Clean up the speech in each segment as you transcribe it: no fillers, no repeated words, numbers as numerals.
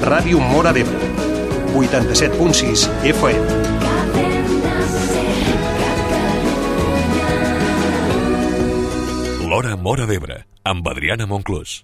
Ràdio Móra d'Ebre, 87.6 FM. L'Hora Móra d'Ebre, amb Adriana Monclús.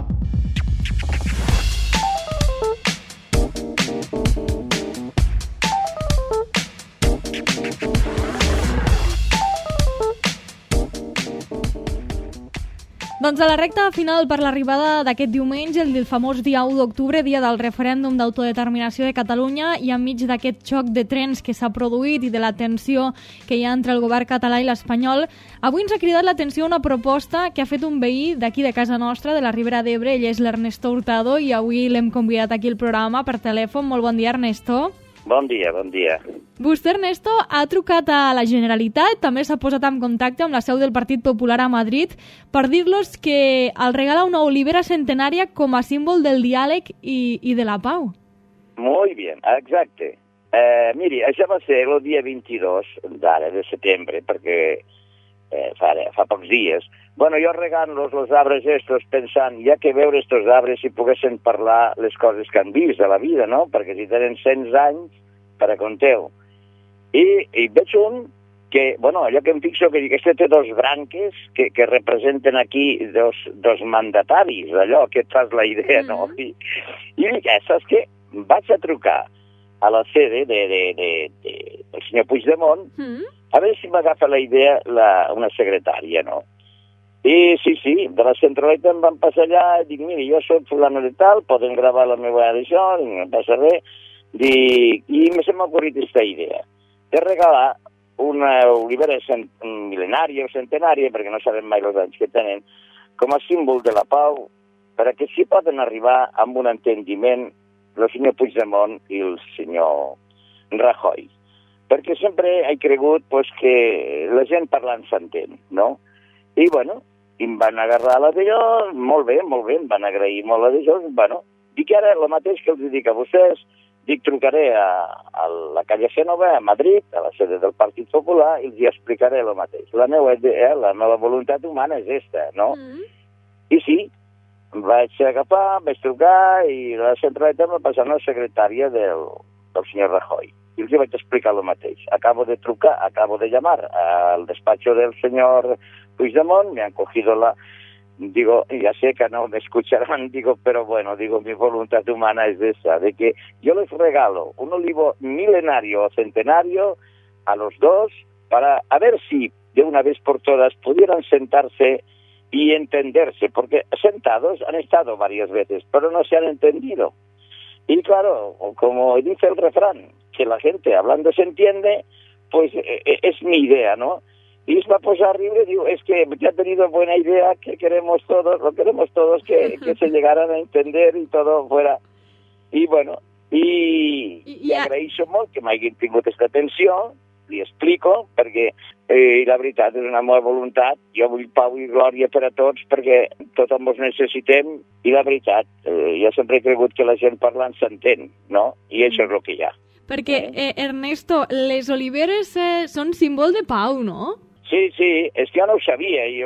Doncs a la recta final per l'arribada d'aquest diumenge, el famós dia 1 d'octubre, dia del referèndum d'autodeterminació de Catalunya, i enmig d'aquest xoc de trens que s'ha produït i de la tensió que hi ha entre el govern català i l'espanyol, avui ens ha cridat l'atenció una proposta que ha fet un veí d'aquí de casa nostra, de la Ribera d'Ebre. Ell és l'Ernesto Hurtado i avui l'hem convidat aquí al programa per telèfon. Molt bon dia, Ernesto. Bon dia, bon dia. Vostè, Ernesto, ha trucat a la Generalitat, també s'ha posat en contacte amb la seu del Partit Popular a Madrid per dir-los que el regala una olivera centenària com a símbol del diàleg i de la pau. Muy bien, exacte. Miri, això va ser el dia 22 d'ara, de setembre, perquè fa pocs dies. Bueno, jo regant los arbres estos pensant, ja que veure estos arbres si poguessin parlar les coses que han vist de la vida, no? Perquè si tenen 100 anys, per a conteu. I veig un que, bueno, allò que em fixo, que aquest té dos branques que representen aquí dos mandataris, allò que et fas la idea, no? I dic, saps què? Vaig a trucar a la sede del senyor Puigdemont a veure si m'agafa la idea una secretària, no? I sí, de la centraleta em van passar allà, dic, mira, jo soc fulano de tal, poden gravar la meva d'això, no em passa res, i se m'ha ocorrit aquesta idea de regalar una olivera mil·lenària o centenària, perquè no sabem mai els anys que tenen, com a símbol de la pau, perquè si poden arribar amb un entendiment el senyor Puigdemont i el senyor Rajoy. Perquè sempre he cregut que la gent parlant s'entén, no? I, bueno, em van agarrar la d'allò, molt bé, em van agrair molt la d'allò, bueno, dic ara el mateix que els dic a vostès, dic trucaré a la calle Génova, a Madrid, a la sede del Partit Popular, i els explicaré el mateix. La meva voluntat humana és esta, no? I sí, vaig agafar, vaig trucar, i la centraleta m'ha passat una secretària del senyor Rajoy. I els vaig explicar el mateix. Acabo de trucar, acabo de llamar al despacho del señor Puigdemont, me han cogido digo, ya sé que no me escucharán, digo, pero bueno, digo, mi voluntad humana es esa, de que yo les regalo un olivo milenario o centenario a los dos para a ver si de una vez por todas pudieran sentarse y entenderse, porque sentados han estado varias veces, pero no se han entendido. Y claro, como dice el refrán, que la gente hablando se entiende, pues es mi idea, ¿no? Y es va a posar arriba y digo, es que ya ha tenido buena idea, que queremos todos, que se llegaran a entender y todo fuera. Y bueno, y agraeixo molt que m'hagin tingut aquesta atenció, li explico, perquè la veritat és una meva voluntat, jo vull pau i glòria per a tots, perquè tothom ens necessitem, i la veritat, jo sempre he cregut que la gent parlant s'entén, no? I això és el que hi ha. Perquè, Ernesto, les oliveres són símbol de pau, no? Sí, és que jo no ho sabia, i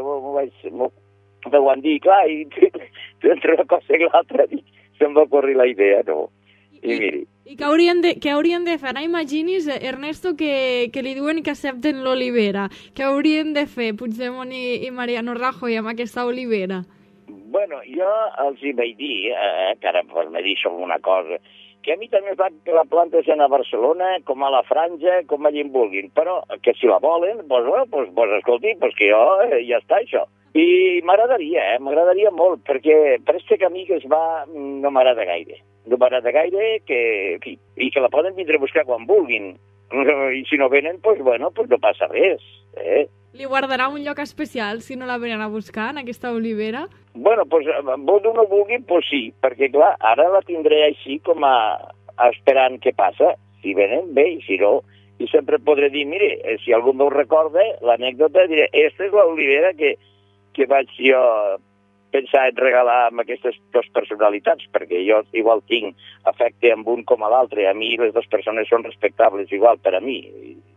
m'ho van dir, clar, i entre una cosa i l'altra se'm va ocorrir la idea, no? I miri. I què haurien de fer? Ara imagini's, Ernesto, que li diuen que accepten l'olivera. Què haurien de fer Puigdemont i Mariano Rajoy amb aquesta olivera? Bueno, jo els hi vaig dir, que ara me deixo alguna cosa, que a mi també va que la planten a Barcelona, com a la Franja, com allà en vulguin, però que si la volen, doncs escolti, que jo ja està això. I m'agradaria molt, perquè per este camí que es va no m'agrada gaire. No m'agrada gaire i que la poden vindre a buscar quan vulguin. I si no venen, no passa res. Li guardarà un lloc especial si no la venen a buscar, en aquesta olivera? Bueno, vol no vulgui, sí, perquè clar, ara la tindré així com a esperant què passa. Si venen, bé, i si no, i sempre podré dir, mire, si algú m'ho recorda, l'anècdota, diré, esta és l'olivera que vaig jo pensar en regalar amb aquestes dues personalitats, perquè jo igual tinc afecte amb un com a l'altre, a mi les dues persones són respectables igual per a mi,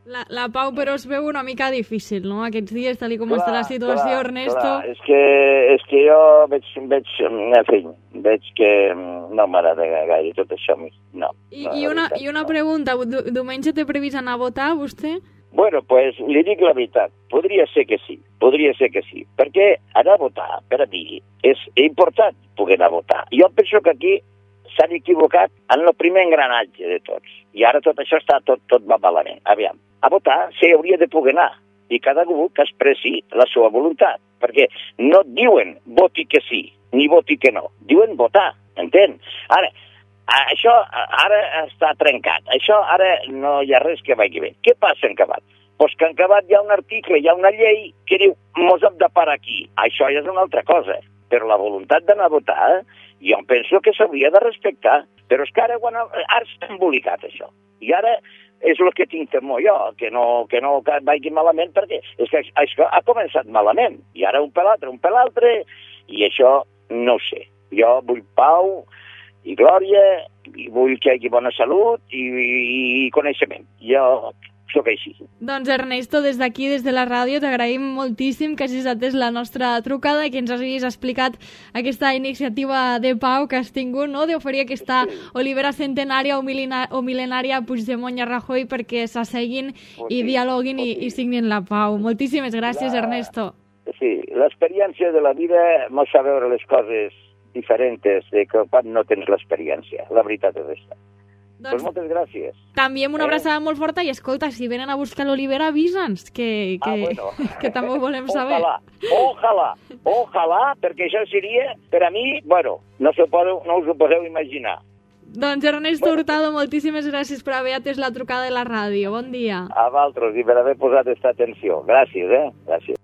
La pau, però es veu una mica difícil, no? Aquests dies, tal com està la situació, Ernesto... Clar. És que jo veig, en fi, veig que no m'agrada gaire tot això. No. I una pregunta, diumenge té previst anar a votar, vostè? Bueno, pues li dic la veritat, podria ser que sí, perquè anar a votar, per a mi, és important poder anar a votar. Jo penso que aquí s'han equivocat en el primer engranatge de tots, i ara tot això tot va malament. Aviam, a votar s'hi hauria de poder anar, i cada un que expressi la seva voluntat, perquè no diuen voti que sí, ni voti que no, diuen votar, entén? Ara, això ara està trencat, això ara no hi ha res que vagi bé. Què passa en Cabat? Doncs que en Cabat hi ha un article, hi ha una llei que diu mos hem de parar aquí. Això ja és una altra cosa, però la voluntat d'anar a votar jo penso que s'hauria de respectar, però és que ara està embolicat això, i ara és el que tinc temor jo, que no vagi malament, perquè és que això ha començat malament, i ara un per l'altre, i això no ho sé. Jo vull pau i glòria, i vull que hi hagi bona salut i coneixement. Jo sóc així. Doncs Ernesto, des d'aquí, des de la ràdio, t'agraïm moltíssim que hagis atès la nostra trucada i que ens hagis explicat aquesta iniciativa de pau que has tingut, no?, d'oferir aquesta olivera centenària o mil·lenària a Puigdemont i a Rajoy perquè s'asseguin i dialoguin i signin la pau. Moltíssimes gràcies, Ernesto. Sí, l'experiència de la vida mos fa veure les coses diferents de quan no tens l'experiència. La veritat és aquesta. Doncs moltes gràcies. També una abraçada molt forta i escolta, si venen a buscar l'olivera, avisa'ns, que també ho volem saber. Ojalà, perquè això seria, per a mi, bueno, no us ho podeu imaginar. Doncs Ernesto Hurtado, moltíssimes gràcies per haver atès la trucada de la ràdio. Bon dia. A vosaltres i per haver posat aquesta atenció. Gràcies, Gràcies.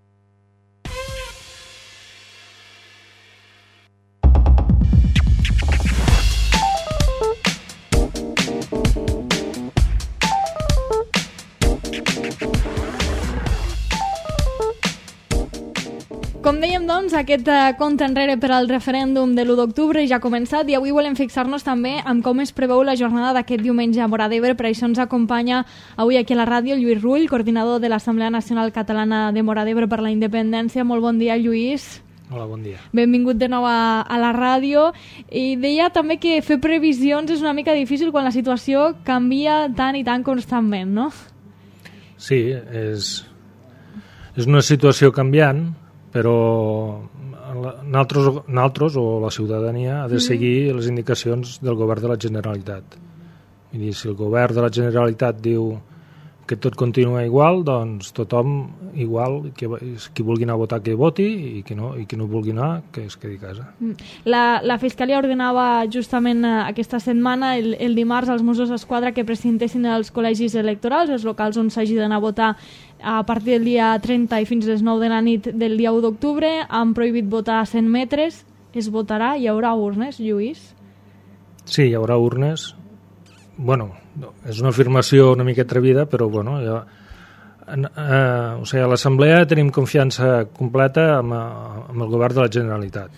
Com dèiem, doncs, aquest compte enrere per al referèndum de l'1 d'octubre ja ha començat i avui volem fixar-nos també en com es preveu la jornada d'aquest diumenge a Móra d'Ebre. Per això ens acompanya avui aquí a la ràdio Lluís Rull, coordinador de l'Assemblea Nacional Catalana de Móra d'Ebre per la Independència. Molt bon dia, Lluís. Hola, bon dia. Benvingut de nou a la ràdio. I deia també que fer previsions és una mica difícil quan la situació canvia tant i tan constantment, no? Sí, és una situació canviant, però nosaltres o la ciutadania ha de seguir les indicacions del govern de la Generalitat. Vull dir, si el govern de la Generalitat diu que tot continua igual, doncs tothom igual, qui vulgui anar a votar que voti i qui no vulgui anar que es quedi a casa. La Fiscalia ordenava justament aquesta setmana, el dimarts, als Mossos d'Esquadra que presentessin els col·legis electorals, els locals on s'hagi d'anar a votar a partir del dia 30 i fins a les 9 de la nit del dia 1 d'octubre. Han prohibit votar a 100 metres. Es votarà? Hi haurà urnes, Lluís? Sí, hi haurà urnes. Bueno, és una afirmació una mica atrevida, però bueno, a l'Assemblea tenim confiança completa amb el govern de la Generalitat.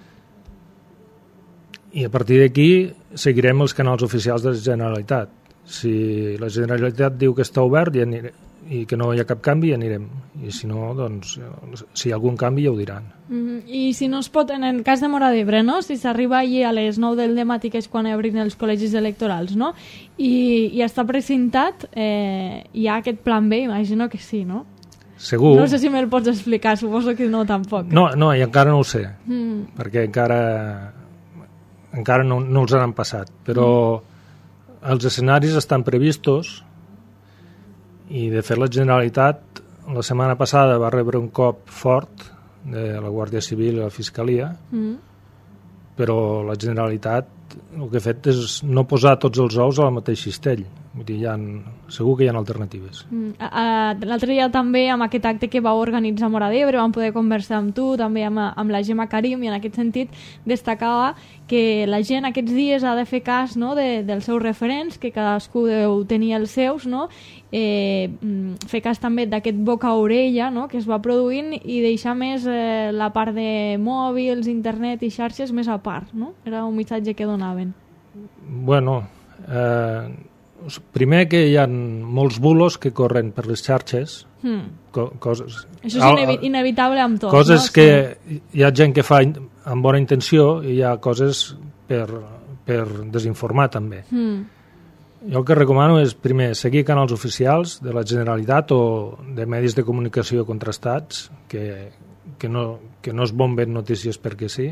I a partir d'aquí seguirem els canals oficials de la Generalitat. Si la Generalitat diu que està obert i que no hi ha cap canvi, anirem. I si no, doncs, si hi ha algun canvi ja ho diran. I si no es pot, en el cas de Móra d'Ebre, no?, si s'arriba allí a les 9 del matí, que és quan obrin els col·legis electorals, no?, i està precintat, hi ha aquest plan B, imagino que sí, no? Segur. No sé si me'l pots explicar, suposo que no tampoc. No, i encara no ho sé, perquè encara no els han passat, però els escenaris estan previstos. I de fet la Generalitat la setmana passada va rebre un cop fort de la Guàrdia Civil i la Fiscalia, però la Generalitat el que ha fet és no posar tots els ous al mateix cistell. Vull dir, segur que hi ha alternatives. L'altre dia també, amb aquest acte que vau organitzar a Móra d'Ebre, vam poder conversar amb tu, també amb la Gemma Karim, i en aquest sentit destacava que la gent aquests dies ha de fer cas, no?, dels seus referents, que cadascú deu tenir els seus, no?, fer cas també d'aquest boca a orella, no?, que es va produint, i deixar més la part de mòbils, internet i xarxes més a part, no? Era un missatge que donaven. Bueno, Primer que hi ha molts bulos que corren per les xarxes, coses... Això és inevitable amb tot. Coses no? que hi ha gent que fa amb bona intenció i hi ha coses per desinformar també. Jo el que recomano és, primer, seguir canals oficials de la Generalitat o de medis de comunicació contrastats que no es bomben notícies perquè sí.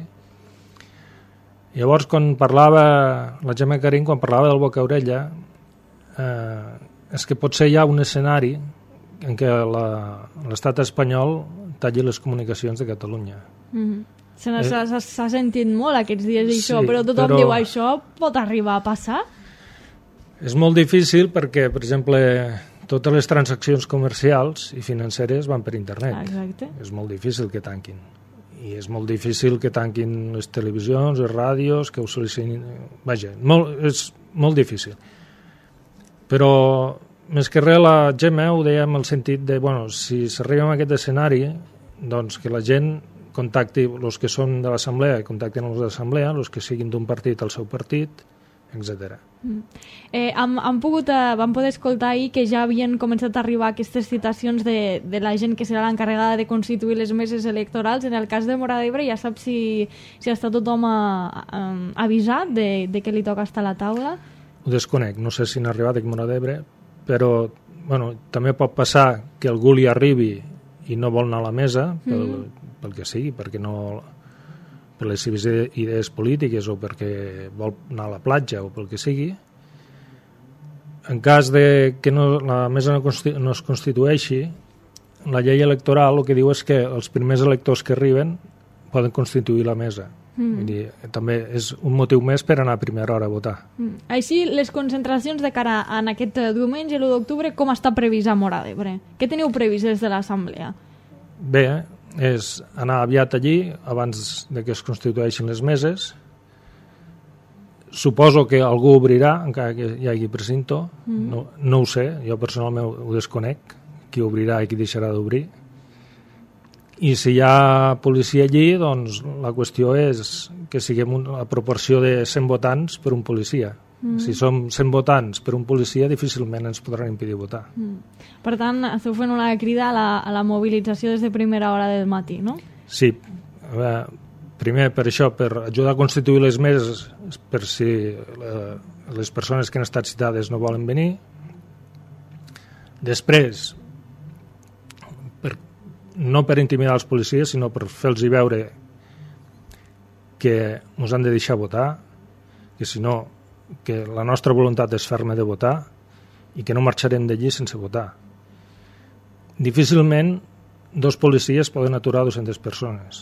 Llavors, quan parlava la Gemma Carín, quan parlava del boca-orella, és que potser hi ha un escenari en què l'estat espanyol talli les comunicacions de Catalunya. S'ha sentit molt aquests dies això, sí, però tothom diu això pot arribar a passar? És molt difícil perquè, per exemple, totes les transaccions comercials i financeres van per internet. Exacte. És molt difícil que tanquin. I és molt difícil que tanquin les televisions, les ràdios, que ho sol·licitin... Vaja, és molt difícil. Però, més que res, la Gemma ho deia en el sentit de, bueno, si s'arriba a aquest escenari, doncs que la gent contacti els que són de l'assemblea i contactin els de l'assemblea, els que siguin d'un partit al seu partit, etc. Vam poder escoltar ahir que ja havien començat a arribar aquestes citacions de la gent que serà l'encarregada de constituir les meses electorals. En el cas de Móra d'Ebre ja saps si està tothom avisat de que li toca estar a la taula? Ho desconec, no sé si n'ha arribat a Móra d'Ebre, però bueno, també pot passar que algú li arribi i no vol anar a la mesa pel que sigui, perquè no... per les seves idees polítiques o perquè vol anar a la platja o pel que sigui. En cas de que la mesa no es constitueixi, la llei electoral el que diu és que els primers electors que arriben poden constituir la mesa. Vull dir, també és un motiu més per anar a primera hora a votar. Així, les concentracions de cara a aquest diumenge, l'1 d'octubre, com està previst a Móra d'Ebre? Què teniu previst des de l'Assemblea? Bé, és anar aviat allí abans de que es constitueixin les meses. Suposo que algú obrirà, encara que hi hagi precinto. No ho sé, jo personalment ho desconec, qui obrirà i qui deixarà d'obrir. I si hi ha policia allí, doncs la qüestió és que siguem a proporció de 100 votants per un policia. Si som 100 votants per un policia, difícilment ens podran impedir votar. Per tant, esteu fent una crida a la mobilització des de primera hora del matí, no? Sí. Primer, per això, per ajudar a constituir les meses, per si les persones que han estat citades no volen venir. Després, no per intimidar els policies, sinó per fer-los veure que ens han de deixar votar, que si no, que la nostra voluntat és ferma de votar i que no marxarem d'allí sense votar. Difícilment 2 policies poden aturar 200 persones.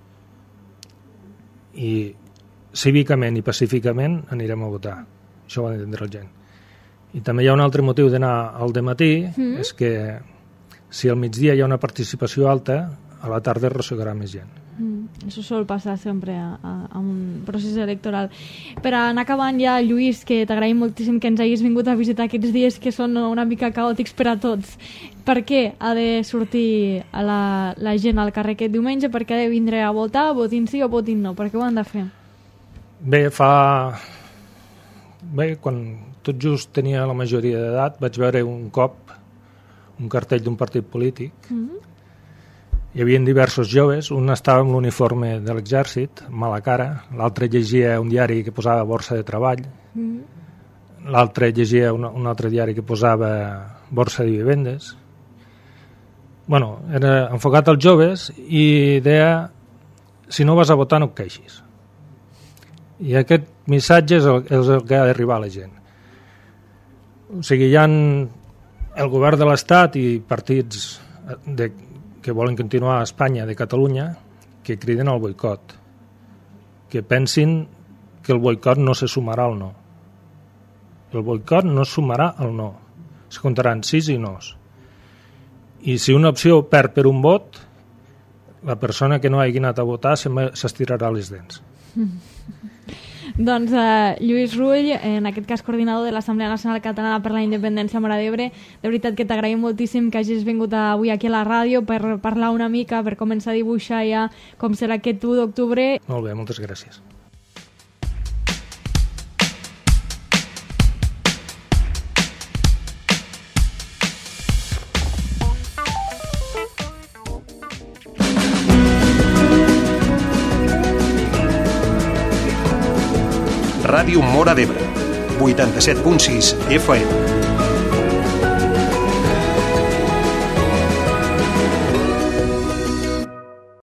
I cívicament i pacíficament anirem a votar. Això ho ha d'entendre la gent. I també hi ha un altre motiu d'anar al dematí, és que si al migdia hi ha una participació alta, a la tarda arrossegarà més gent. Això sol passar sempre a un procés electoral. Per anar acabant ja, Lluís, que t'agraïm moltíssim que ens hagis vingut a visitar aquests dies que són una mica caòtics per a tots. Per què ha de sortir la gent al carrer aquest diumenge? Per què ha de vindre a votar? Votin sí o votin no? Per què ho han de fer? Bé, quan tot just tenia la majoria d'edat, vaig veure un cop un cartell d'un partit polític. Hi havia diversos joves, un estava amb l'uniforme de l'exèrcit, mala cara, l'altre llegia un diari que posava borsa de treball, l'altre llegia un altre diari que posava borsa de vivendes. Bueno, era enfocat als joves i deia, si no vas a votar no et queixis. I aquest missatge és el que ha d'arribar a la gent. O sigui, hi ha el govern de l'Estat i partits que volen continuar a Espanya, de Catalunya, que criden al boicot, que pensin que el boicot no se sumarà al no. El boicot no es sumarà al no. Es comptaran sís i nos. I si una opció perd per un vot, la persona que no hagi anat a votar s'estirarà les dents. Doncs Lluís Rull, en aquest cas coordinador de l'Assemblea Nacional Catalana per la Independència a Móra d'Ebre, de veritat que t'agraïm moltíssim que hagis vingut avui aquí a la ràdio per parlar una mica, per començar a dibuixar ja com serà aquest 1 d'octubre. Molt bé, moltes gràcies. Ràdio Móra d'Ebre, 87.6 FM.